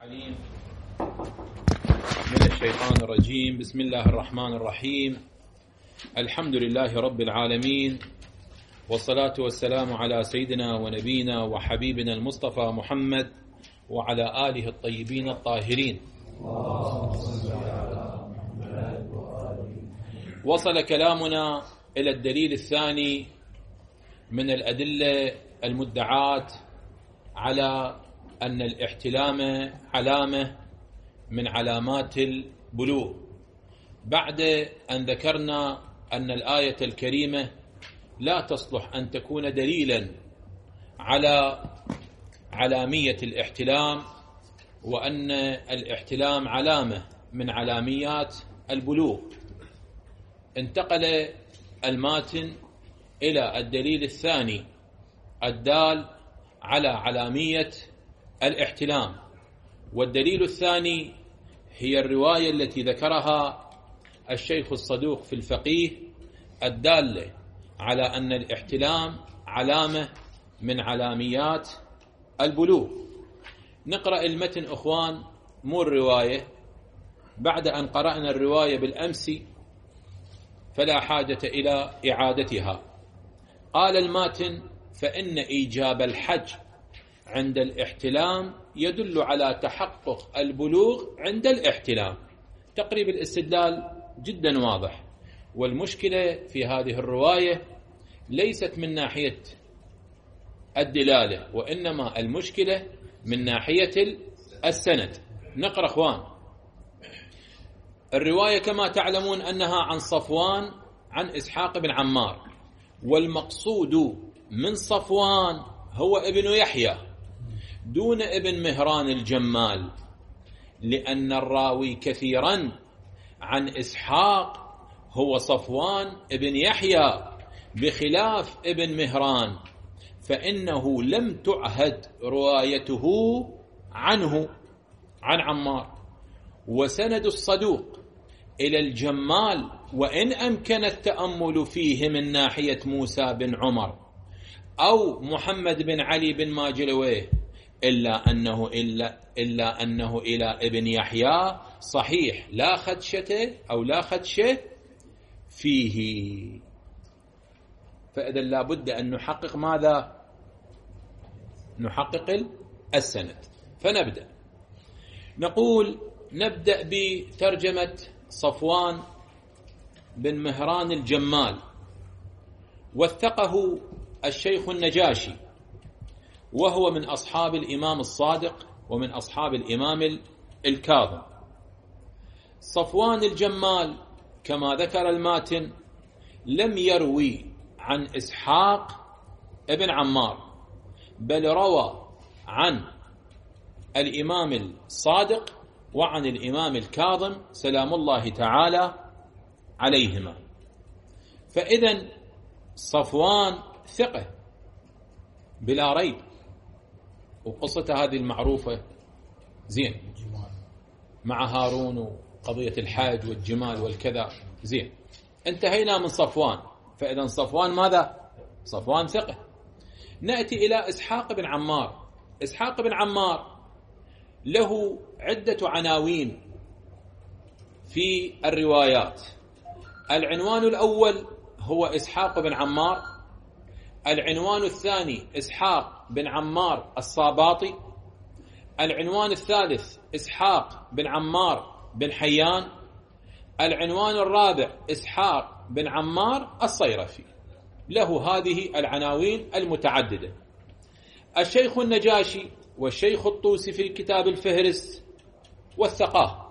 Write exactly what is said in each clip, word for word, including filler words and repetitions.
عليم من الشيطان الرجيم. بسم الله الرحمن الرحيم. الحمد لله رب العالمين، والصلاة والسلام على سيدنا ونبينا وحبيبنا المصطفى محمد وعلى آله الطيبين الطاهرين. وصل كلامنا إلى الدليل الثاني من الأدلة المدعاة على أن الاحتلام علامة من علامات البلوغ، بعد أن ذكرنا أن الآية الكريمة لا تصلح أن تكون دليلا على علامية الاحتلام، وأن الاحتلام علامة من علاميات البلوغ. انتقل الماتن إلى الدليل الثاني الدال على علامية الاحتلام، والدليل الثاني هي الرواية التي ذكرها الشيخ الصدوق في الفقيه الدالة على أن الاحتلام علامة من علاميات البلوغ. نقرأ المتن أخوان، مو الرواية، بعد أن قرأنا الرواية بالأمس فلا حاجة إلى إعادتها. قال الماتن: فإن إيجاب الحج عند الاحتلام يدل على تحقق البلوغ عند الاحتلام. تقريب الاستدلال جدا واضح، والمشكلة في هذه الرواية ليست من ناحية الدلالة، وإنما المشكلة من ناحية السند. نقرأ أخوان الرواية كما تعلمون أنها عن صفوان عن إسحاق بن عمار، والمقصود من صفوان هو ابن يحيى دون ابن مهران الجمال، لأن الراوي كثيرا عن إسحاق هو صفوان ابن يحيى بخلاف ابن مهران، فإنه لم تعهد روايته عنه عن عمار. وسند الصدوق إلى الجمال وإن أمكن التأمل فيه من ناحية موسى بن عمر أو محمد بن علي بن ماجلويه، إلا أنه إلا, إلا أنه إلى ابن يحيى صحيح لا خدشة أو لا خدشة فيه. فإذا لابد أن نحقق ماذا؟ نحقق السند. فنبدأ نقول نبدأ بترجمة صفوان بن مهران الجمال. وثقه الشيخ النجاشي، وهو من أصحاب الإمام الصادق ومن أصحاب الإمام الكاظم. صفوان الجمال كما ذكر الماتن لم يروي عن إسحاق ابن عمار، بل روى عن الإمام الصادق وعن الإمام الكاظم سلام الله تعالى عليهما. فإذن صفوان ثقة بلا ريب، وقصة هذه المعروفة زين مع هارون وقضية الحاج والجمال والكذا زين. انتهينا من صفوان، فإذا صفوان ماذا؟ صفوان ثقة. نأتي إلى إسحاق بن عمار. إسحاق بن عمار له عدة عناوين في الروايات. العنوان الأول هو إسحاق بن عمار، العنوان الثاني إسحاق بن عمار الصاباطي، العنوان الثالث إسحاق بن عمار بن حيان، العنوان الرابع إسحاق بن عمار الصيرفي. له هذه العناوين المتعددة. الشيخ النجاشي والشيخ الطوسي في كتاب الفهرس وثقاه،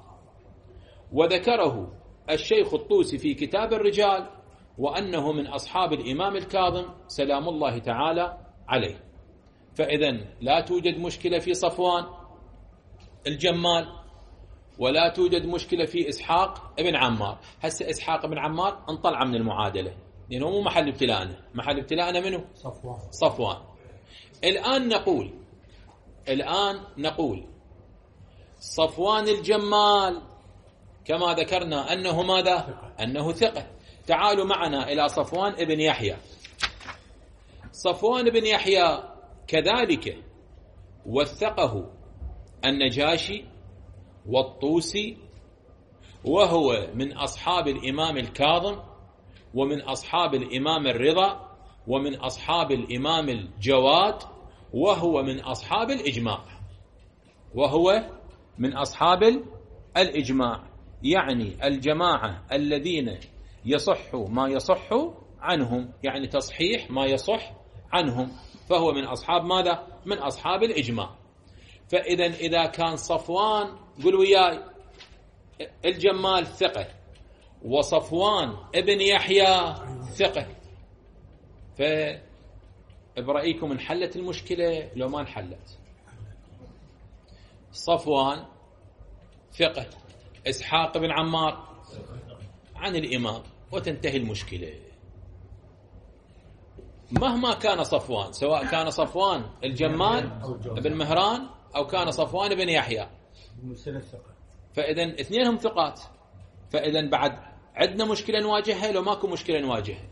وذكره الشيخ الطوسي في كتاب الرجال وأنه من أصحاب الإمام الكاظم سلام الله تعالى عليه. فإذن لا توجد مشكلة في صفوان الجمال، ولا توجد مشكلة في إسحاق ابن عمار. هسه إسحاق ابن عمار انطلع من المعادلة، لأنه مو محل ابتلاءنا. محل ابتلاءنا منه صفوان. صفوان. الآن نقول الآن نقول صفوان الجمال كما ذكرنا أنه ماذا؟ أنه ثقة. تعالوا معنا إلى صفوان ابن يحيى. صفوان بن يحيى كذلك وثقه النجاشي والطوسي، وهو من أصحاب الإمام الكاظم، ومن أصحاب الإمام الرضا، ومن أصحاب الإمام الجواد، وهو من أصحاب الإجماع وهو من أصحاب الإجماع يعني الجماعة الذين يصح ما يصح عنهم، يعني تصحيح ما يصح عنهم، فهو من أصحاب ماذا؟ من أصحاب الإجماع. فإذا إذا كان صفوان، قل وياي، الجمال ثقة، وصفوان ابن يحيى ثقة، فبرأيكم انحلت المشكلة لو ما انحلت؟ صفوان ثقة، إسحاق بن عمار عن الإمام، وتنتهي المشكلة. مهما كان صفوان، سواء كان صفوان الجمال بن مهران أو كان صفوان بن يحيى، فإذا اثنينهم ثقات. فإذا بعد عندنا مشكلة نواجهها لو ماكو مشكلة نواجهها،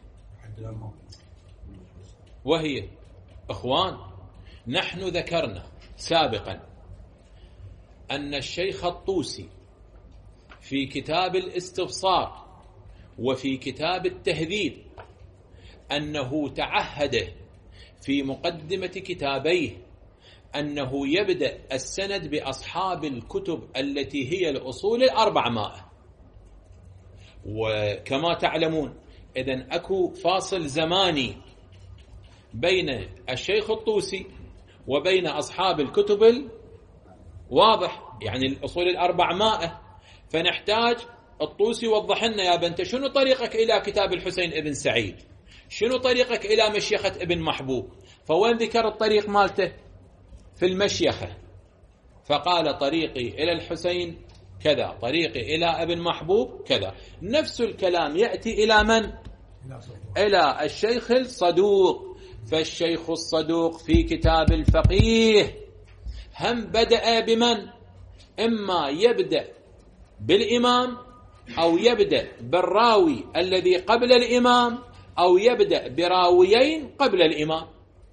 وهي أخوان، نحن ذكرنا سابقا أن الشيخ الطوسي في كتاب الاستبصار وفي كتاب التهذيب أنه تعهد في مقدمة كتابيه أنه يبدأ السند بأصحاب الكتب التي هي الأصول الأربعمائة. وكما تعلمون إذن أكو فاصل زماني بين الشيخ الطوسي وبين أصحاب الكتب الواضح، يعني الأصول الأربعمائة. فنحتاج الطوسي يوضح لنا يا بنت شنو طريقك إلى كتاب الحسين ابن سعيد، شنو طريقك إلى مشيخة ابن محبوب. فوين ذكر الطريق مالته؟ في المشيخة، فقال طريقي إلى الحسين كذا، طريقي إلى ابن محبوب كذا. نفس الكلام يأتي إلى من؟ إلى الشيخ الصدوق. فالشيخ الصدوق في كتاب الفقيه هم بدأ بمن؟ إما يبدأ بالإمام، أو يبدأ بالراوي الذي قبل الإمام، أو يبدأ براويين قبل الإمام،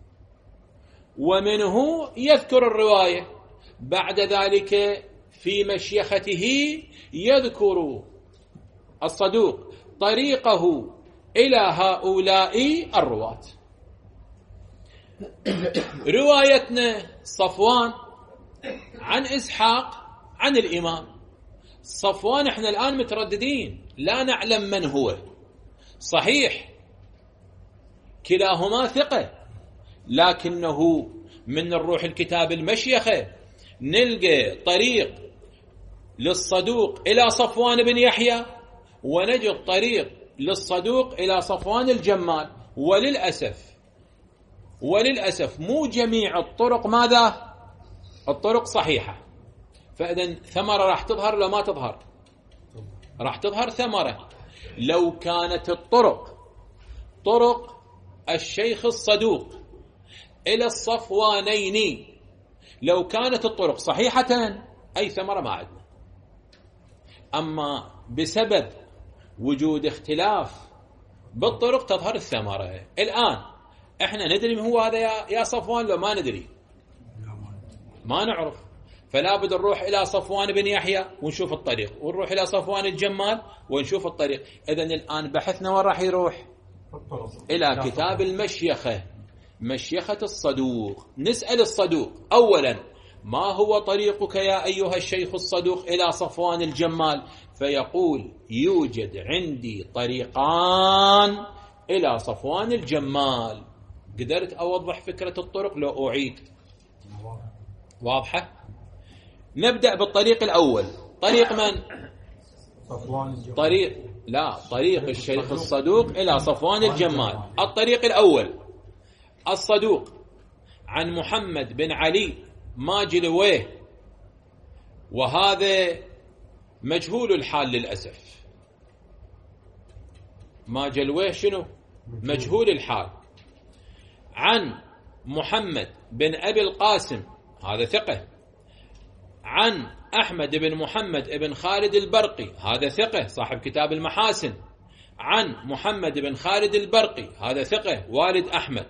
ومنه يذكر الرواية. بعد ذلك في مشيخته يذكر الصدوق طريقه إلى هؤلاء الرواة. روايتنا صفوان عن إسحاق عن الإمام. صفوان احنا الآن مترددين، لا نعلم من هو. صحيح كلاهما ثقة، لكنه من الروح الكتاب المشيخة نلقى طريق للصدوق إلى صفوان بن يحيى، ونجد طريق للصدوق إلى صفوان الجمال. وللأسف وللأسف مو جميع الطرق ماذا؟ الطرق صحيحة. فإذن ثمرة راح تظهر لو ما تظهر؟ راح تظهر ثمرة. لو كانت الطرق طرق الشيخ الصدوق إلى الصفوانين، لو كانت الطرق صحيحة أي ثمرة ما عندنا. أما بسبب وجود اختلاف بالطرق تظهر الثمرة. الآن احنا ندري من هو هذا يا صفوان لو ما ندري؟ ما نعرف. فلا بد نروح إلى صفوان بن يحيى ونشوف الطريق، ونروح إلى صفوان الجمال ونشوف الطريق. إذن الآن بحثنا وين راح يروح؟ إلى كتاب المشيخة، مشيخة الصدوق. نسأل الصدوق أولا ما هو طريقك يا أيها الشيخ الصدوق إلى صفوان الجمال؟ فيقول يوجد عندي طريقان إلى صفوان الجمال. قدرت أوضح فكرة الطرق لو أعيد؟ واضحة؟ نبدأ بالطريق الأول. طريق من؟ طريق لا طريق الشيخ الصدوق إلى صفوان الجمال. الطريق الأول الصدوق عن محمد بن علي ماجلويه، وهذا مجهول الحال للأسف. ماجلويه شنو؟ مجهول الحال. عن محمد بن أبي القاسم هذا ثقة. عن أحمد بن محمد بن خالد البرقي هذا ثقة صاحب كتاب المحاسن. عن محمد بن خالد البرقي هذا ثقة والد أحمد.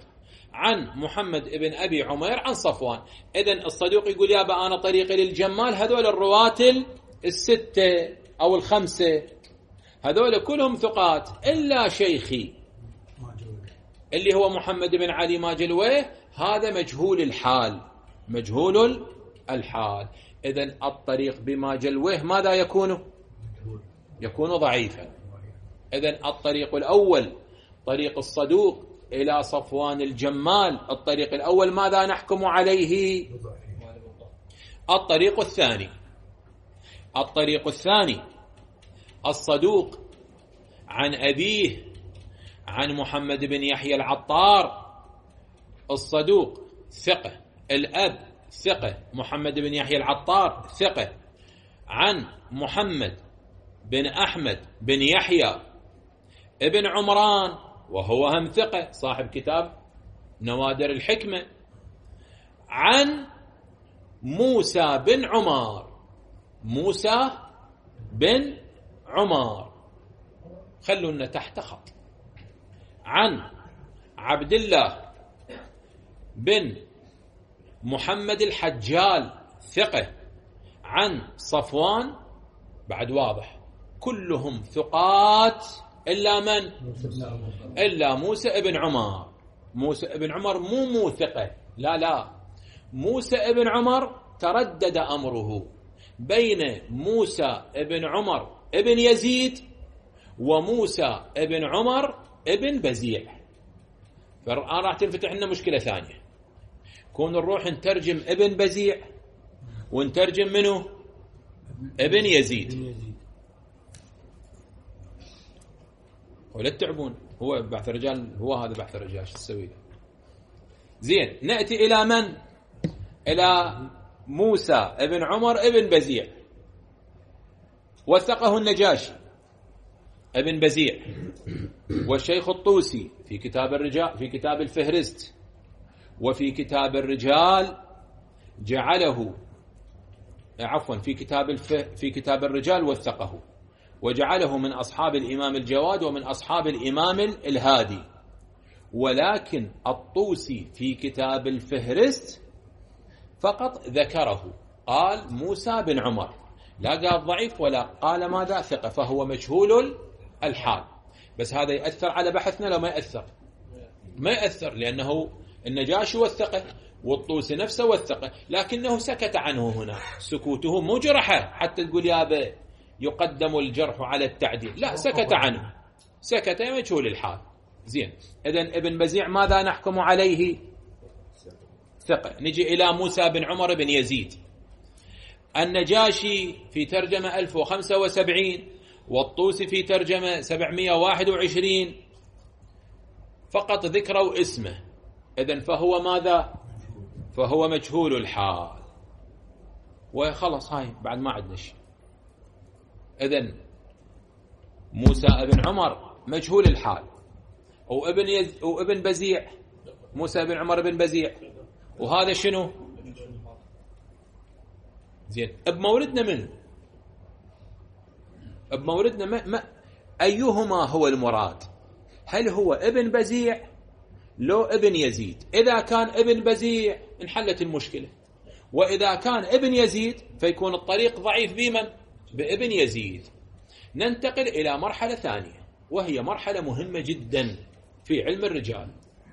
عن محمد ابن أبي عمير عن صفوان. إذن الصدوق يقول يابا أنا طريقي للجمال هذول الرواة الستة أو الخمسة هذول كلهم ثقات إلا شيخي اللي هو محمد بن علي ماجلويه، هذا مجهول الحال، مجهول الحال. إذن الطريق بماجلويه ماذا يكون؟ يكون ضعيفا. إذن الطريق الأول طريق الصدوق إلى صفوان الجمال، الطريق الأول ماذا نحكم عليه؟ الطريق الثاني الطريق الثاني الصدوق عن أبيه عن محمد بن يحيى العطار، الصدوق ثقة، الأب ثقة محمد بن يحيى العطار ثقة، عن محمد بن أحمد بن يحيى ابن عمران وهو هم ثقة صاحب كتاب نوادر الحكمة، عن موسى بن عمر، موسى بن عمر خلونا تحت خط، عن عبد الله بن محمد الحجال ثقة، عن صفوان بعد واضح كلهم ثقات إلا من؟ إلا موسى ابن عمر. موسى ابن عمر مو مو ثقة، لا لا، موسى ابن عمر تردد أمره بين موسى ابن عمر ابن يزيد وموسى ابن عمر ابن بزيع. فالآن راح تنفتح لنا مشكلة ثانية، كون نروح نترجم ابن بزيع ونترجم منه ابن يزيد، ولا تتعبون، هو بحث الرجال، هو هذا بحث الرجال شو تسوي له؟ زين، نأتي إلى من؟ إلى موسى ابن عمر ابن بزيع، وثقه النجاشي ابن بزيع، والشيخ الطوسي في كتاب الرجال في كتاب الفهرست وفي كتاب الرجال جعله عفوا في كتاب الف في كتاب الرجال وثقه وجعله من أصحاب الإمام الجواد ومن أصحاب الإمام الهادي. ولكن الطوسي في كتاب الفهرست فقط ذكره، قال موسى بن عمر، لا قال ضعيف ولا قال ماذا ثقة، فهو مجهول الحال. بس هذا يأثر على بحثنا لو ما يأثر؟ ما يأثر، لأنه النجاشي والثقة والطوسي نفسه والثقة، لكنه سكت عنه هنا، سكوته مو جرحه حتى تقول يا يقدم الجرح على التعديل، لا، سكت عنه، سكت مجهول الحال. زين، إذن ابن بزيع ماذا نحكم عليه؟ ثقة. نجي إلى موسى بن عمر بن يزيد، النجاشي في ترجمة ألف وخمسة وسبعين والطوسي في ترجمة سبعمائة وواحد وعشرين، فقط ذكروا اسمه، إذن فهو ماذا؟ فهو مجهول الحال، وخلص هاي بعد ما عندنا شيء. إذن موسى بن عمر مجهول الحال، وابن يز... وابن بزيع موسى بن عمر بن بزيع، وهذا شنو؟ زين، بموردنا منه؟ بموردنا ما... ما... أيهما هو المراد؟ هل هو ابن بزيع لو ابن يزيد؟ إذا كان ابن بزيع انحلت المشكلة، وإذا كان ابن يزيد فيكون الطريق ضعيف بمن؟ بابن يزيد. ننتقل إلى مرحلة ثانية، وهي مرحلة مهمة جدا في علم الرجال.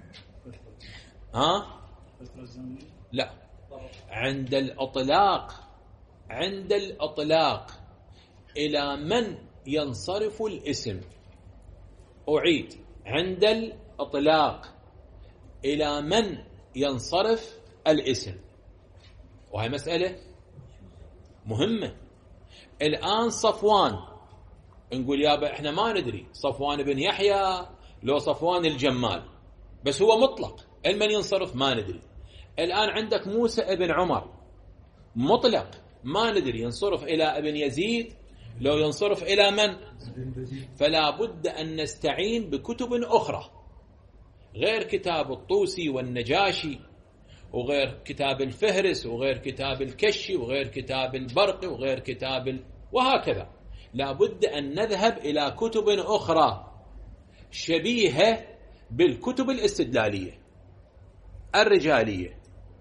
ها؟ لا، عند الإطلاق، عند الإطلاق إلى من ينصرف الاسم. أعيد، عند الإطلاق إلى من ينصرف الاسم، وهي مسألة مهمة. الآن صفوان، نقول يابا احنا ما ندري صفوان بن يحيى لو صفوان الجمال، بس هو مطلق، المن ينصرف ما ندري. الآن عندك موسى ابن عمر مطلق، ما ندري ينصرف إلى ابن يزيد لو ينصرف إلى من؟ فلا بد أن نستعين بكتب أخرى غير كتاب الطوسي والنجاشي، وغير كتاب الفهرس، وغير كتاب الكشي، وغير كتاب البرقي، وغير كتاب ال... وهكذا. لا بد أن نذهب إلى كتب أخرى شبيهة بالكتب الاستدلالية. الرجالية.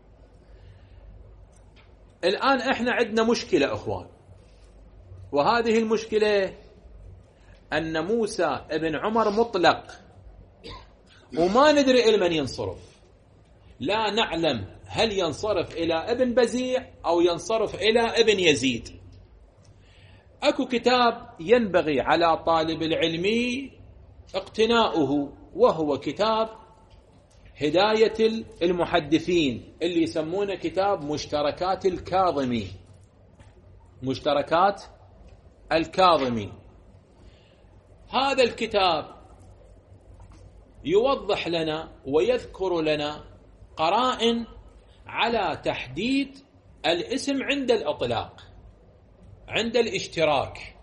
الآن احنا عندنا مشكلة اخوان، وهذه المشكلة أن موسى ابن عمر مطلق وما ندري إلى من ينصرف، لا نعلم هل ينصرف إلى ابن بزيع أو ينصرف إلى ابن يزيد. أكو كتاب ينبغي على طالب العلم اقتناؤه، وهو كتاب هداية المحدثين اللي يسمونه كتاب مشتركات الكاظمي. مشتركات الكاظمي هذا الكتاب يوضح لنا ويذكر لنا قرائن على تحديد الاسم عند الإطلاق، عند الاشتراك.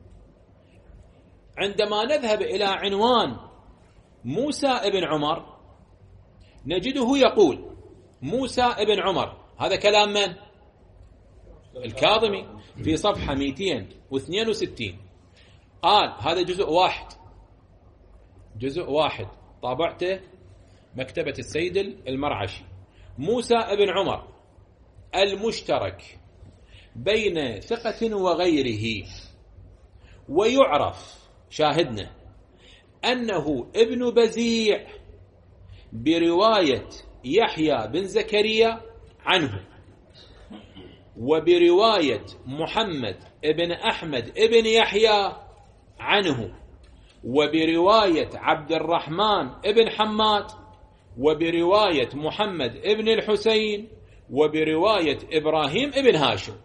عندما نذهب إلى عنوان موسى ابن عمر نجده يقول موسى ابن عمر، هذا كلام من؟ الكاظمي في صفحة مئتين واثنين وستين. قال هذا جزء واحد، جزء واحد طابعته مكتبة السيد المرعشي. موسى ابن عمر المشترك بين ثقة وغيره، ويعرف شاهدنا أنه ابن بزيع برواية يحيى بن زكريا عنه، وبرواية محمد ابن أحمد ابن يحيى عنه، وبرواية عبد الرحمن ابن حماد، وبرواية محمد ابن الحسين، وبرواية إبراهيم ابن هاشم.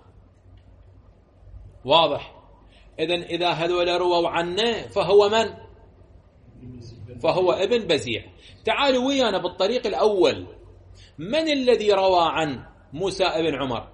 واضح؟ إذن إذا هذول رووا عنه فهو من؟ فهو ابن بزيع. تعالوا ويانا بالطريق الأول، من الذي روى عن موسى ابن عمر؟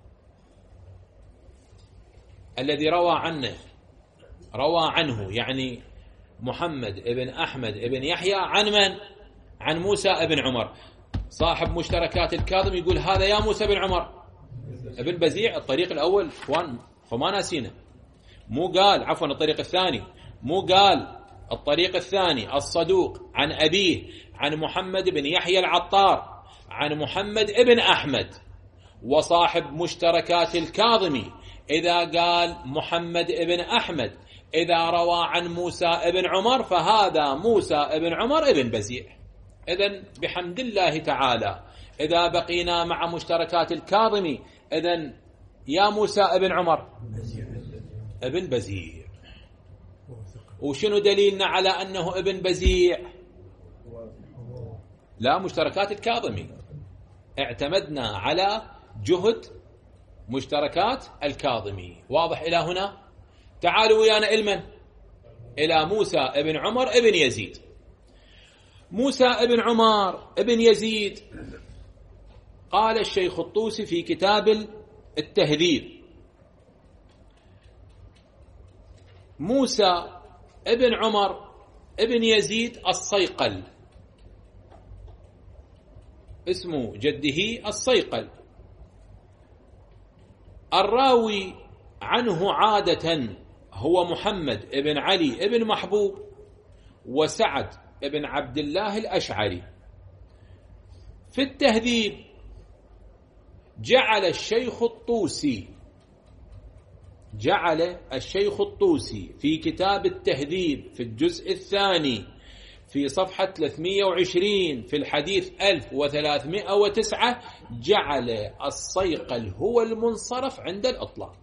الذي روى عنه روى عنه يعني محمد ابن أحمد ابن يحيى عن من؟ عن موسى ابن عمر. صاحب مشتركات الكاظم يقول هذا يا موسى بن عمر ابن بزيع. الطريق الأول اخوان فما ناسينه، مو قال عفوا الطريق الثاني، مو قال الطريق الثاني الصدوق عن أبيه عن محمد بن يحيى العطار عن محمد ابن أحمد. وصاحب مشتركات الكاظمي إذا قال محمد ابن أحمد إذا روى عن موسى ابن عمر فهذا موسى ابن عمر ابن بزيع. إذن بحمد الله تعالى إذا بقينا مع مشتركات الكاظمي، إذن يا موسى ابن عمر ابن بزيع. وشنو دليلنا على أنه ابن بزيع؟ لا، مشتركات الكاظمي اعتمدنا على جهد مشتركات الكاظمي. واضح إلى هنا؟ تعالوا ويانا إلمن إلى موسى ابن عمر ابن يزيد. موسى ابن عمر ابن يزيد قال الشيخ الطوسي في كتاب التهذيب: موسى ابن عمر ابن يزيد الصيقل، اسم جده الصيقل، الراوي عنه عادة هو محمد ابن علي ابن محبوب وسعد ابن عبد الله الأشعري. في التهذيب جعل الشيخ الطوسي جعل الشيخ الطوسي في كتاب التهذيب في الجزء الثاني في صفحة ثلاثمئة وعشرين في الحديث ألف وثلاثمئة وتسعة جعل الصيقل هو المنصرف عند الإطلاق.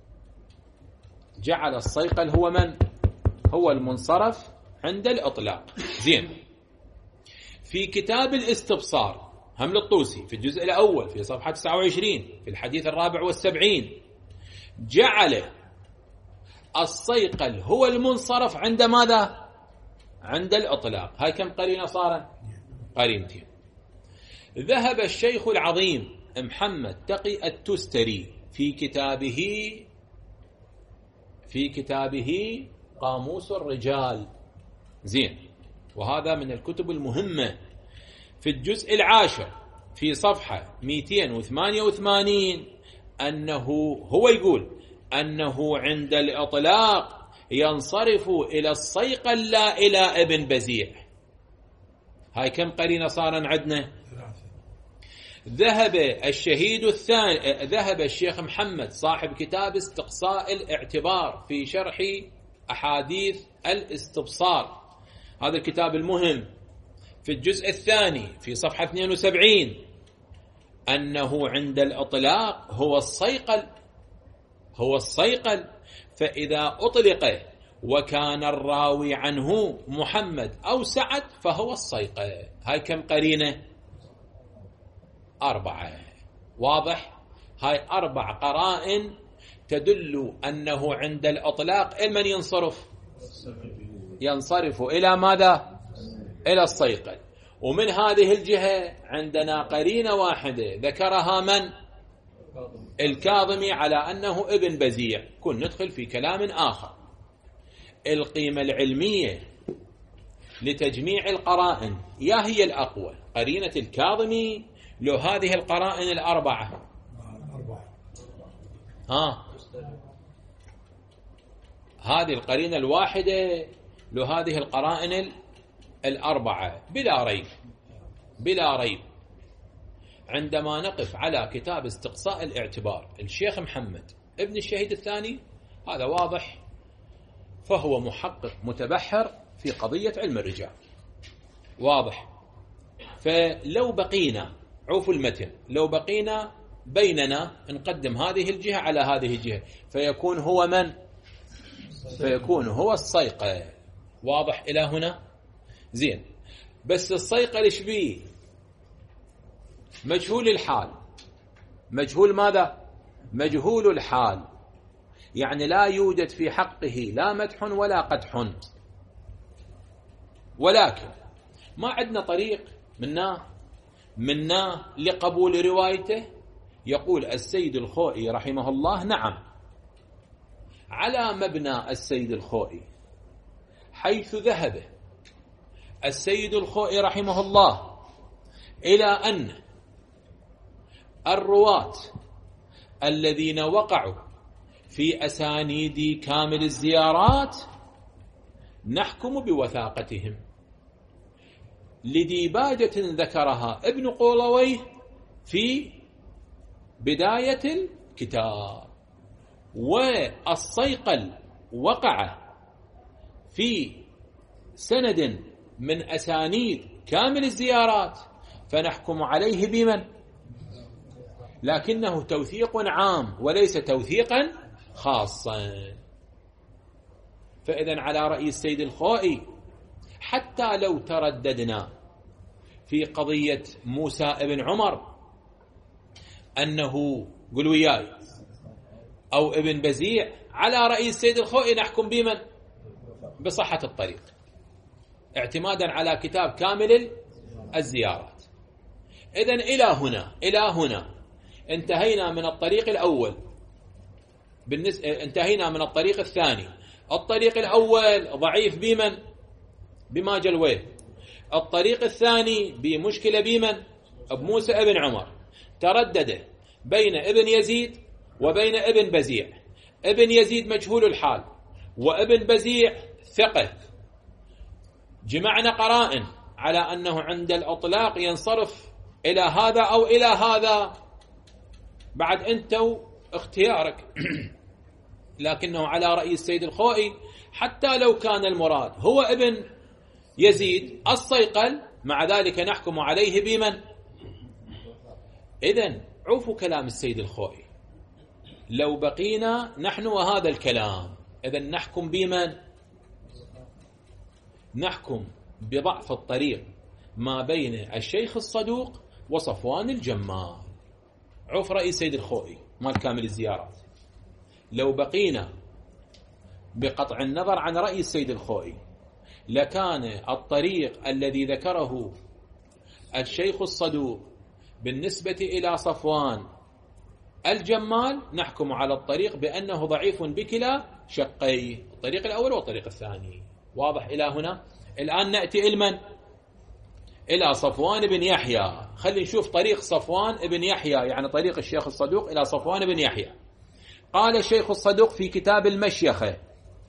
جعل الصيقل هو من؟ هو المنصرف عند الإطلاق. زين. في كتاب الاستبصار هم للطوسي في الجزء الأول في صفحة تسعة وعشرين في الحديث الرابع والسبعين جعل الصيقل هو المنصرف عند ماذا؟ عند الإطلاق. هاي كم قرينة صار؟ قرينتين. ذهب الشيخ العظيم محمد تقي التستري في كتابه في كتابه قاموس الرجال. زين. وهذا من الكتب المهمة. في الجزء العاشر في صفحة مئتين وثمانية وثمانين أنه هو يقول أنه عند الإطلاق ينصرف إلى الصيقل لا إلى ابن بزيع. هاي كم قرينة صار عندنا؟ ذهب الشهيد الثاني ذهب الشيخ محمد صاحب كتاب استقصاء الاعتبار في شرح أحاديث الاستبصار، هذا الكتاب المهم، في الجزء الثاني في صفحة اثنين وسبعين، أنه عند الإطلاق هو الصيقل هو الصيقل فإذا أطلق وكان الراوي عنه محمد أو سعد فهو الصيقل. هاي كم قرينة؟ أربعة. واضح؟ هاي أربع قرائن تدل أنه عند الإطلاق من ينصرف ينصرف إلى ماذا؟ إلى الصيقل. ومن هذه الجهة عندنا قرينة واحدة ذكرها من؟ الكاظمي على أنه ابن بزيع. كن ندخل في كلام آخر. القيمة العلمية لتجميع القرائن يا هي الأقوى، قرينة الكاظمي لو هذه القرائن الأربعة؟ ها هذه القرينة الواحدة لو هذه القرائن الأربعة؟ بلا ريب بلا ريب. عندما نقف على كتاب استقصاء الاعتبار الشيخ محمد ابن الشهيد الثاني، هذا واضح، فهو محقق متبحر في قضية علم الرجال، واضح. فلو بقينا عوف المتن، لو بقينا بيننا نقدم هذه الجهة على هذه الجهة فيكون هو من؟ فيكون هو الصيقل. واضح إلى هنا؟ زين. بس الصيقل ايش بيه؟ مجهول الحال. مجهول ماذا؟ مجهول الحال، يعني لا يوجد في حقه لا مدح ولا قدح، ولكن ما عندنا طريق منا منا لقبول روايته. يقول السيد الخوئي رحمه الله: نعم، على مبنى السيد الخوئي، حيث ذهب السيد الخوئي رحمه الله إلى أن الرواة الذين وقعوا في أسانيد كامل الزيارات نحكم بوثاقتهم، لديباجة ذكرها ابن قولويه في بداية الكتاب. والصيقل وقع في سند من أسانيد كامل الزيارات فنحكم عليه بمن؟ لكنه توثيق عام وليس توثيقا خاصا. فإذا على رأي السيد الخوئي، حتى لو ترددنا في قضية موسى ابن عمر أنه قل وياي أو ابن بزيع، على رأي السيد الخوئي نحكم بمن؟ بصحة الطريق، اعتمادا على كتاب كامل الزيارات. إذن إلى هنا إلى هنا انتهينا من الطريق الأول. بالنسبة انتهينا من الطريق الثاني. الطريق الأول ضعيف بمن؟ بما جلويه. الطريق الثاني بمشكلة بمن؟ بموسى ابن عمر، تردد بين ابن يزيد وبين ابن بزيع. ابن يزيد مجهول الحال وابن بزيع ثقة. جمعنا قرائن على أنه عند الأطلاق ينصرف إلى هذا أو إلى هذا، بعد أنتوا اختيارك. لكنه على رأي السيد الخوئي حتى لو كان المراد هو ابن يزيد الصيقل، مع ذلك نحكم عليه بمن؟ إذن عوفوا كلام السيد الخوئي. لو بقينا نحن وهذا الكلام، إذن نحكم بمن؟ نحكم بضعف الطريق ما بين الشيخ الصدوق وصفوان الجمال. عوف رأي السيد الخوئي مال كامل الزيارات. لو بقينا بقطع النظر عن رأي السيد الخوئي لكان الطريق الذي ذكره الشيخ الصدوق بالنسبة إلى صفوان الجمال نحكم على الطريق بأنه ضعيف بكلا شقيه، الطريق الأول والطريق الثاني. واضح إلى هنا؟ الآن نأتي إلى إلى صفوان بن يحيى. خلي نشوف طريق صفوان بن يحيى، يعني طريق الشيخ الصدوق إلى صفوان بن يحيى. قال الشيخ الصدوق في كتاب المشيخة: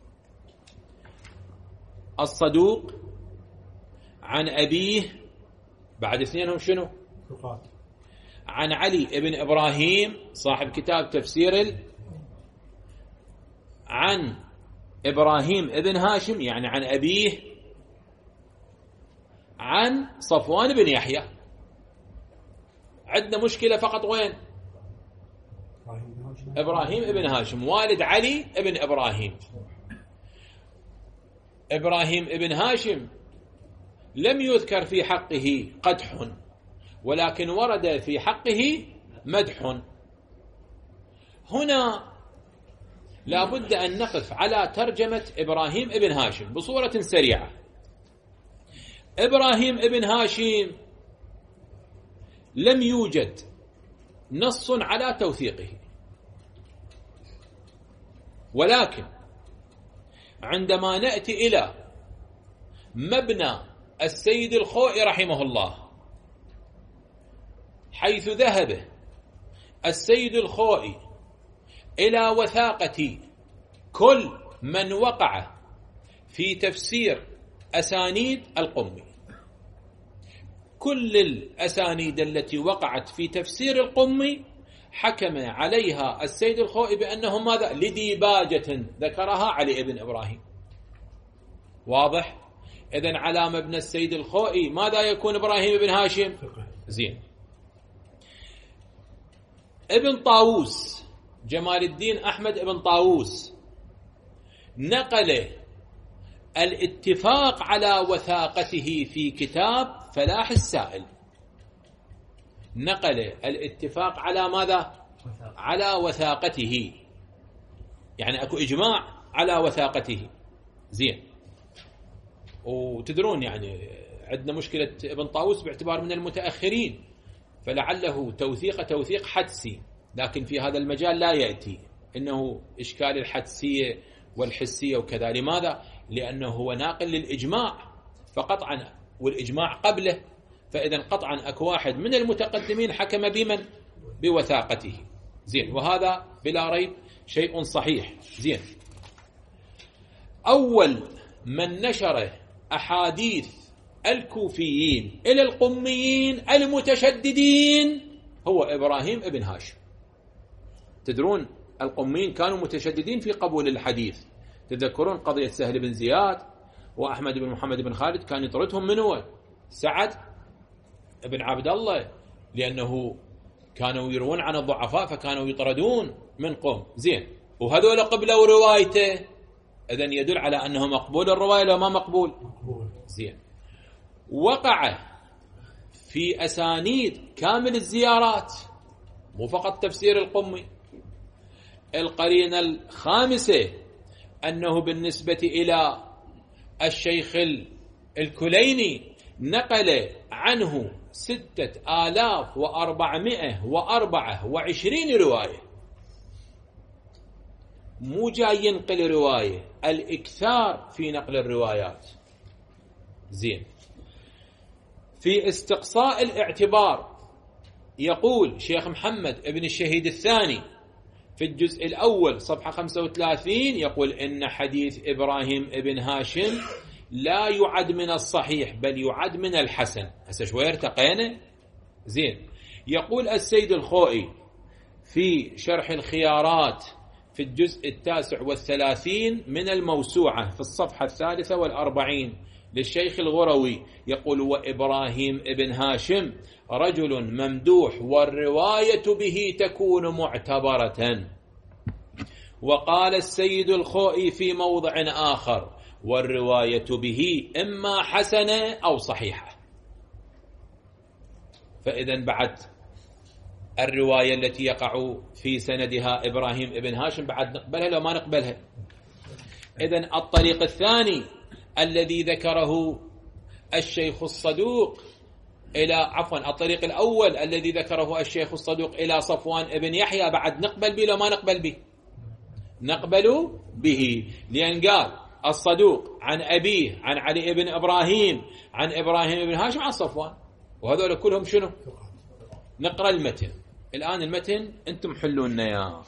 الصدوق عن أبيه، بعد اثنينهم شنو؟ عن علي بن إبراهيم صاحب كتاب تفسير ال... عن إبراهيم ابن هاشم يعني عن أبيه عن صفوان بن يحيى. عندنا مشكلة فقط وين؟ إبراهيم ابن هاشم والد علي ابن إبراهيم. إبراهيم ابن هاشم لم يذكر في حقه قدح ولكن ورد في حقه مدح. هنا لا بد أن نقف على ترجمة إبراهيم ابن هاشم بصورة سريعة. إبراهيم ابن هاشم لم يوجد نص على توثيقه، ولكن عندما نأتي إلى مبنى السيد الخوئي رحمه الله حيث ذهب السيد الخوئي إلى وثاقة كل من وقع في تفسير أسانيد القمي، كل الأسانيد التي وقعت في تفسير القمي حكم عليها السيد الخوئي بأنه ماذا؟ لديباجة ذكرها علي بن إبراهيم. واضح؟ إذن على مبنى السيد الخوئي ماذا يكون إبراهيم بن هاشم؟ زين. ابن طاووس جمال الدين أحمد ابن طاووس نقل الاتفاق على وثاقته في كتاب فلاح السائل. نقل الاتفاق على ماذا؟ على وثاقته، يعني اكو اجماع على وثاقته. زين. وتدرون يعني عندنا مشكلة ابن طاووس باعتبار من المتأخرين، فلعله توثيق توثيق حدسي، لكن في هذا المجال لا يأتي إنه إشكال الحدسية والحسية وكذا. لماذا؟ لأنه هو ناقل للإجماع فقطعا، والإجماع قبله، فإذا قطعا أكو واحد من المتقدمين حكم بمن؟ بوثاقته. زين. وهذا بلا ريب شيء صحيح. زين. أول من نشر أحاديث الكوفيين إلى القميين المتشددين هو إبراهيم ابن هاشم. تدرون القميين كانوا متشددين في قبول الحديث. تذكرون قضية سهل بن زياد وأحمد بن محمد بن خالد كان يطردهم من هو؟ سعد بن عبد الله، لأنه كانوا يروون عن الضعفاء فكانوا يطردون من قوم. زين. وهذول قبلوا روايته، إذن يدل على أنه مقبول الرواية لو ما مقبول. زين. وقع في أسانيد كامل الزيارات، مو فقط تفسير القمي. القرينة الخامسة أنه بالنسبة إلى الشيخ الكليني نقل عنه ستة آلاف وأربعمائة وأربعة وعشرين رواية. مو جاي ينقل رواية، الإكثار في نقل الروايات. زين. في استقصاء الاعتبار يقول شيخ محمد ابن الشهيد الثاني في الجزء الأول صفحة خمسة وثلاثين يقول إن حديث إبراهيم ابن هاشم لا يعد من الصحيح بل يعد من الحسن. هسه شوية ارتقينا. زين. يقول السيد الخوئي في شرح الخيارات في الجزء التاسع والثلاثين من الموسوعة في الصفحة الثالثة والأربعين للشيخ الغروي يقول: وإبراهيم ابن هاشم رجل ممدوح والرواية به تكون معتبرة. وقال السيد الخوئي في موضع آخر: والرواية به إما حسنة أو صحيحة. فإذا بعد الرواية التي يقع في سندها إبراهيم ابن هاشم بعد نقبلها لو ما نقبلها. إذن الطريق الثاني الذي ذكره الشيخ الصدوق إلى عفوا الطريق الأول الذي ذكره الشيخ الصدوق إلى صفوان ابن يحيى بعد نقبل به لو ما نقبل به؟ نقبل به، لأن قال الصدوق عن أبيه عن علي ابن إبراهيم عن إبراهيم ابن هاشم عن صفوان، وهذول كلهم شنو؟ نقرأ المتن الآن. المتن أنتم حلونا يا.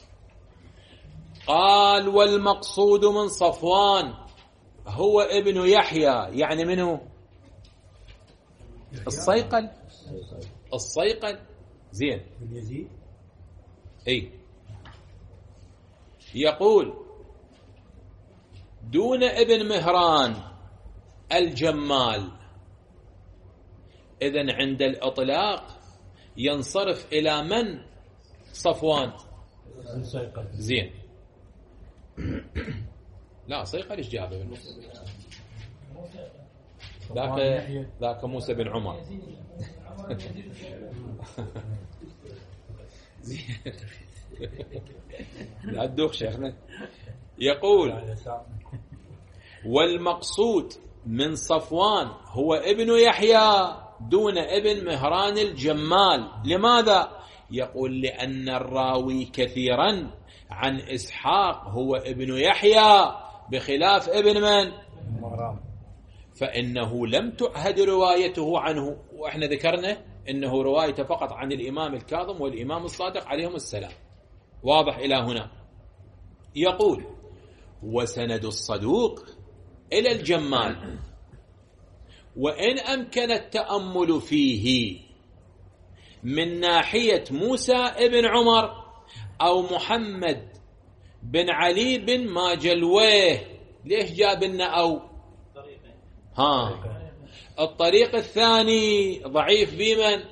قال: والمقصود من صفوان هو ابن يحيى، يعني منه الصيقل. الصيقل زين. بن يزيد. اي يقول دون ابن مهران الجمال، إذن عند الإطلاق ينصرف إلى من؟ صفوان. زين. لا صيقل ايش جابه بالنص؟ ذاك ذاك موسى بن عمر. لا تدوخ شيخنا. يقول والمقصود من صفوان هو ابن يحيى دون ابن مهران الجمال. لماذا؟ يقول لأن الراوي كثيرا عن إسحاق هو ابن يحيى بخلاف ابن من؟ فإنه لم تعهد روايته عنه، وإحنا ذكرنا إنه روايته فقط عن الإمام الكاظم والإمام الصادق عليهم السلام. واضح إلى هنا؟ يقول وسند الصدوق إلى الجمال، وإن أمكن التأمل فيه من ناحية موسى ابن عمر أو محمد بن علي بن ماجلويه. ليش جاب لنا أو؟ ها الطريق الثاني ضعيف بمن؟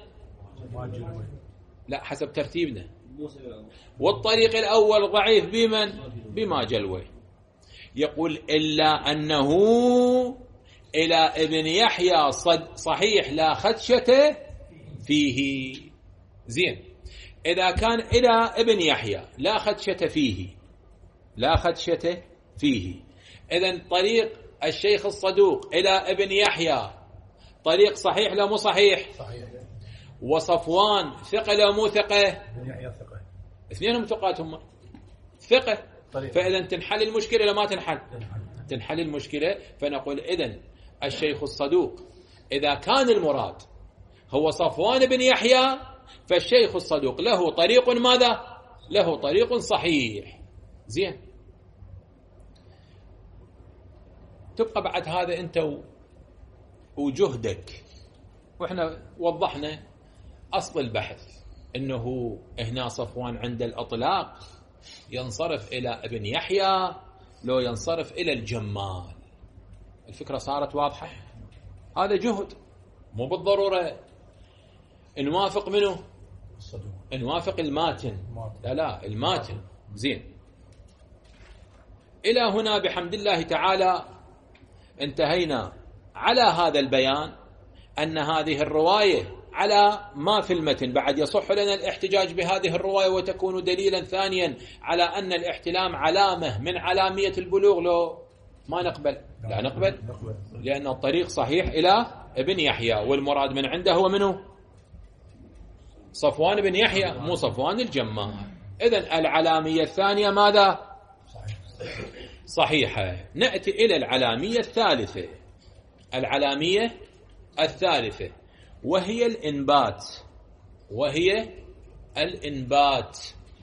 لا حسب ترتيبنا. والطريق الأول ضعيف بمن؟ بماجلويه. يقول إلا أنه إلى ابن يحيى صحيح لا خدشة فيه. زين. إذا كان إلى ابن يحيى لا خدشة فيه لا خدشة فيه إذن طريق الشيخ الصدوق إلى ابن يحيى طريق صحيح لا مو صحيح؟ صحيح. وصفوان ثقة لا مو ثقة؟ ابن يحيى ثقة. اثنينهم ثقات هم ثقة. فإذا تنحل المشكلة لا ما تنحل؟ تنحل المشكلة. فنقول إذن الشيخ الصدوق إذا كان المراد هو صفوان بن يحيى فالشيخ الصدوق له طريق ماذا؟ له طريق صحيح. زين. تبقى بعد هذا أنت وجهدك، وإحنا وضحنا أصل البحث أنه هنا صفوان عند الأطلاق ينصرف إلى ابن يحيى لو ينصرف إلى الجمال. الفكرة صارت واضحة. هذا جهد، مو بالضرورة نوافق منه نوافق الماتن، لا لا الماتن. زين. إلى هنا بحمد الله تعالى انتهينا على هذا البيان أن هذه الرواية على ما في المتن. بعد يصح لنا الاحتجاج بهذه الرواية وتكون دليلا ثانيا على أن الاحتلام علامة من علامية البلوغ. لو ما نقبل لا نقبل، لأن الطريق صحيح إلى ابن يحيى والمراد من عنده هو منه؟ صفوان بن يحيى مو صفوان الجمال. إذن العلامية الثانية ماذا؟ صحيحة. نأتي إلى العلامية الثالثة. العلامية الثالثة وهي الإنبات. وهي الإنبات.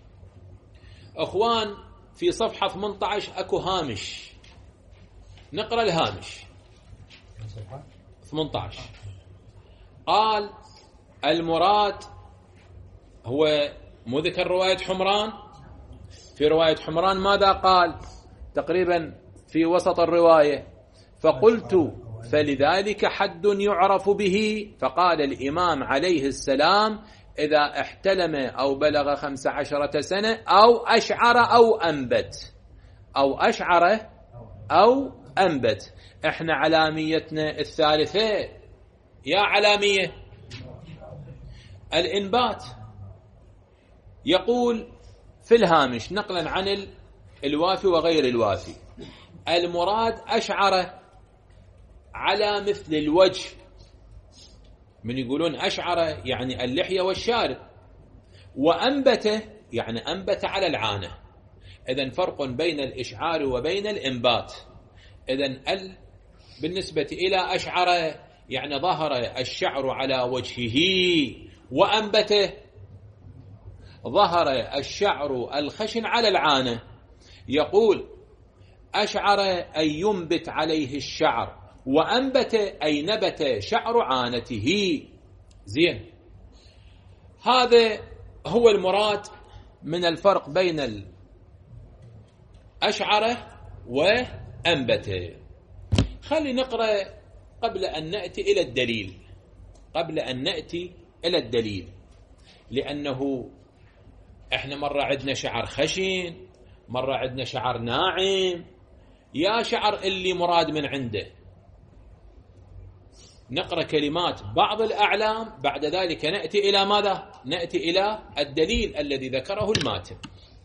أخوان في صفحة ثمانية عشر أكو هامش، نقرأ الهامش. ثمانية عشر قال المراد هو مو ذكر رواية حمران. في رواية حمران ماذا قال؟ تقريبا في وسط الرواية فقلت فلذلك حد يعرف به. فقال الإمام عليه السلام إذا احتلم أو بلغ خمس عشرة سنة أو أشعر أو أنبت أو أشعر أو أنبت. إحنا علاميتنا الثالثة يا علامية الإنبات. يقول في الهامش نقلا عن الوافي وغير الوافي المراد أشعر على مثل الوجه. من يقولون أشعر يعني اللحية والشارب، وأنبته يعني أنبت على العانة. إذن فرق بين الإشعار وبين الإنبات. إذن ال بالنسبة إلى أشعر يعني ظهر الشعر على وجهه، وأنبته ظهر الشعر الخشن على العانة. يقول أشعر أي ينبت عليه الشعر، وأنبت أي نبت شعر عانته. زين. هذا هو المراد من الفرق بين الأشعرة وأنبته. خلي نقرأ قبل أن نأتي إلى الدليل قبل أن نأتي إلى الدليل لأنه إحنا مرة عندنا شعر خشن، مرة عندنا شعر ناعم، يا شعر اللي مراد من عنده. نقرأ كلمات بعض الأعلام، بعد ذلك نأتي إلى ماذا؟ نأتي إلى الدليل الذي ذكره الماتن.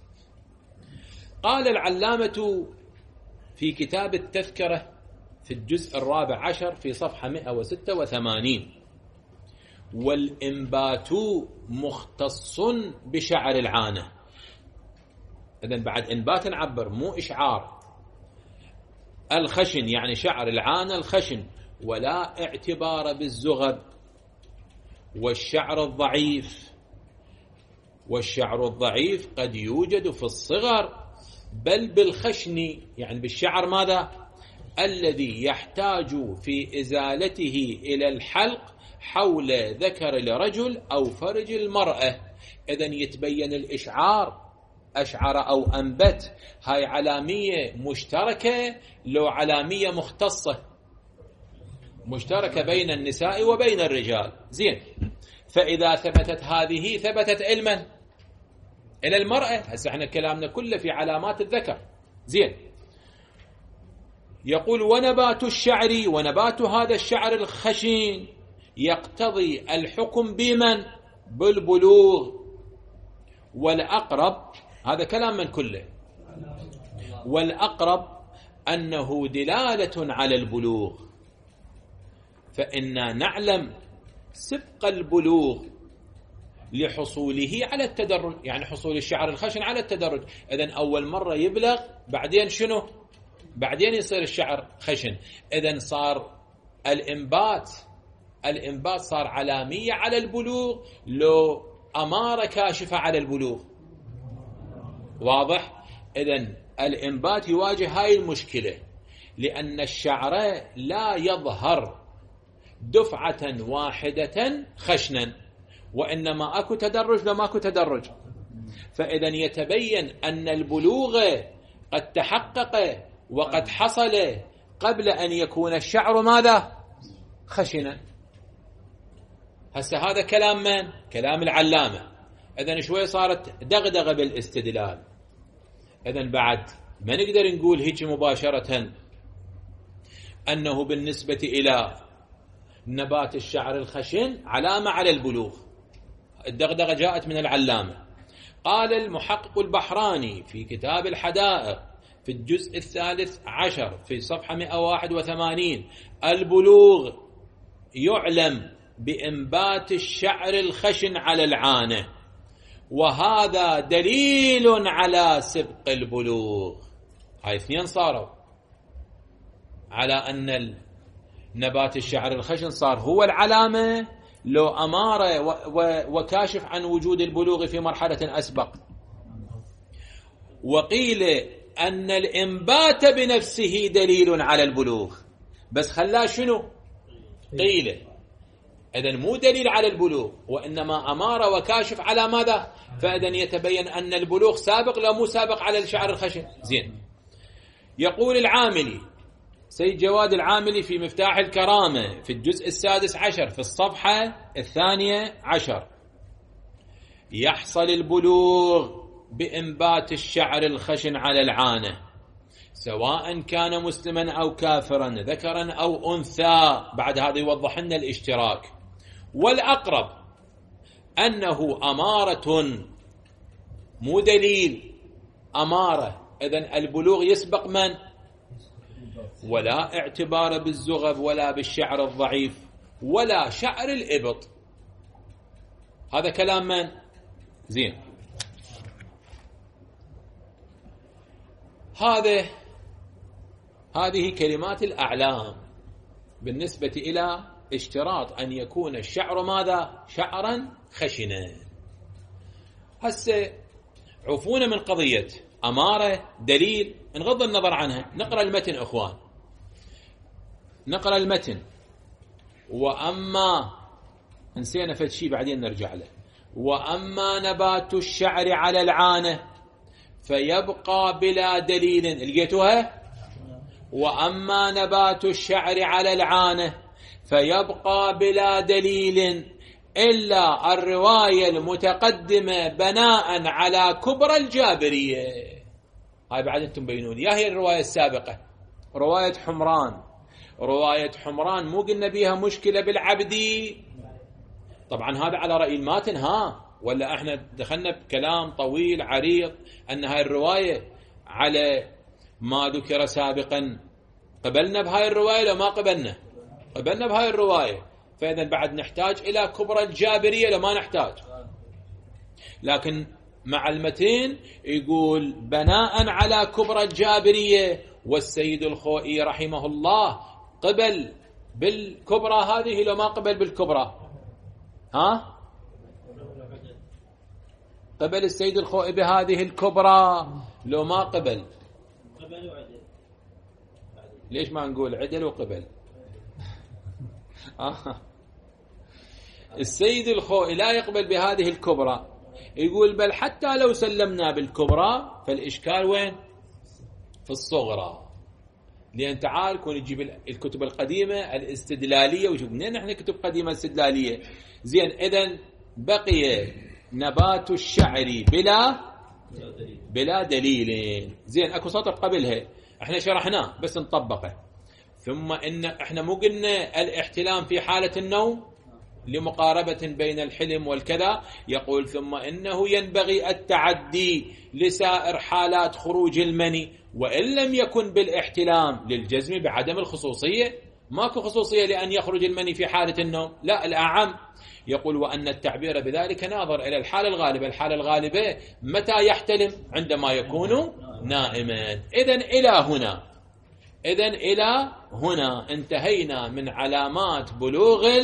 قال العلامة في كتاب التذكرة في الجزء الرابع عشر في صفحة مئة وستة وثمانين: والإنبات مختص بشعر العانة. إذن بعد إنبات نعبر مو إشعار. الخشن يعني شعر العانة الخشن، ولا اعتبار بالزغب والشعر الضعيف. والشعر الضعيف قد يوجد في الصغر، بل بالخشن يعني بالشعر ماذا؟ الذي يحتاج في إزالته إلى الحلق حول ذكر الرجل أو فرج المرأة. إذن يتبين الإشعار أشعر أو أنبت، هاي علامية مشتركة لو علامية مختصة مشتركة بين النساء وبين الرجال. زين، فإذا ثبتت هذه ثبتت علما إلى المرأة. هسه احنا كلامنا كله في علامات الذكر. زين، يقول: ونبات الشعر، ونبات هذا الشعر الخشن يقتضي الحكم بمن؟ بالبلوغ. والأقرب، هذا كلام من كله، والأقرب أنه دلالة على البلوغ، فإنا نعلم سبق البلوغ لحصوله على التدرج، يعني حصول الشعر الخشن على التدرج. إذن أول مرة يبلغ، بعدين شنو؟ بعدين يصير الشعر خشن. إذن صار الإنبات الإنبات صار علامية على البلوغ لو أمارة كاشفة على البلوغ. واضح؟ إذن الإنبات يواجه هاي المشكلة، لأن الشعر لا يظهر دفعة واحدة خشنا، وإنما أكو تدرج لما أكو تدرج. فإذن يتبين أن البلوغ قد تحقق وقد حصل قبل أن يكون الشعر ماذا؟ خشنا. هسه هذا كلام من؟ كلام العلامة. إذن شوي صارت دغدغة بالاستدلال. إذن بعد ما نقدر نقول هيك مباشرة أنه بالنسبة إلى نبات الشعر الخشن علامة على البلوغ. الدغدغة جاءت من العلامة. قال المحقق البحراني في كتاب الحدائق في الجزء الثالث عشر في صفحة مئة وواحد وثمانين: البلوغ يعلم بإنبات الشعر الخشن على العانة، وهذا دليل على سبق البلوغ. هاي اثنين صاروا على أن نبات الشعر الخشن صار هو العلامة لو أمارة وكاشف عن وجود البلوغ في مرحلة أسبق. وقيل أن الإنبات بنفسه دليل على البلوغ، بس خلاه شنو؟ قيل. إذن مو دليل على البلوغ، وإنما أمارة وكاشف على ماذا؟ فإذن يتبين أن البلوغ سابق لا مو سابق على الشعر الخشن. زين، يقول العاملي سيد جواد العاملي في مفتاح الكرامة في الجزء السادس عشر في الصفحة الثانية عشر: يحصل البلوغ بإنبات الشعر الخشن على العانة، سواء كان مسلما أو كافرا، ذكرا أو أنثى. بعد هذا يوضح لنا الاشتراك. والأقرب أنه أمارة مو دليل، أمارة. إذن البلوغ يسبق من؟ ولا اعتبار بالزغب ولا بالشعر الضعيف ولا شعر الإبط. هذا كلام من؟ زين، هذا هذه كلمات الأعلام بالنسبة إلى اشتراط أن يكون الشعر ماذا؟ شعرا خشنا. هسه عفونا من قضية أمارة دليل، نغض النظر عنها. نقرأ المتن أخوان، نقرأ المتن. وأما نسينا فد شيء بعدين نرجع له. وأما نبات الشعر على العانة فيبقى بلا دليل. لقيتوها؟ وأما نبات الشعر على العانة فيبقى بلا دليل إلا الرواية المتقدمة بناء على كبرى الجابرية. هاي بعد أنتم بينون. يا هي الرواية السابقة رواية حمران. رواية حمران مو قلنا بيها مشكلة بالعبدي؟ طبعا هذا على رأي الماتن. ها ولا احنا دخلنا بكلام طويل عريض أن هاي الرواية على ما ذكر سابقا. قبلنا بهاي الرواية لو ما قبلنا؟ قبلنا بهاي الرواية. فإذا بعد نحتاج إلى كبرى الجابرية لو ما نحتاج. لكن مع المتين يقول بناء على كبرى الجابرية. والسيد الخوئي رحمه الله قبل بالكبرى هذه لو ما قبل بالكبرى؟ ها قبل السيد الخوئي بهذه الكبرى لو ما قبل؟ ليش ما نقول عدل وقبل؟ آه. السيد الخوئي لا يقبل بهذه الكبرى. يقول بل حتى لو سلمنا بالكبرى فالإشكال وين؟ في الصغرى. لأن تعال كون يجيب الكتب القديمة الاستدلالية وشوف منين نحن كتب قديمة استدلالية. زين إذن بقي نبات الشعر بلا بلا دليل. زين اكو سطر قبلها احنا شرحناه بس نطبقه. ثم ان احنا مو قلنا الاحتلام في حالة النوم لمقاربة بين الحلم والكذا. يقول ثم انه ينبغي التعدي لسائر حالات خروج المني وان لم يكن بالاحتلام للجزم بعدم الخصوصية. ماكو خصوصية لأن يخرج المني في حالة النوم، لا الأعم. يقول وأن التعبير بذلك ناظر إلى الحالة الغالبة. الحالة الغالبة متى يحتلم؟ عندما يكون نائما. إذن إلى هنا إذن إلى هنا انتهينا من علامات بلوغ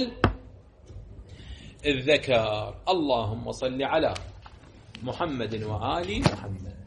الذكر. اللهم صل على محمد وآل محمد.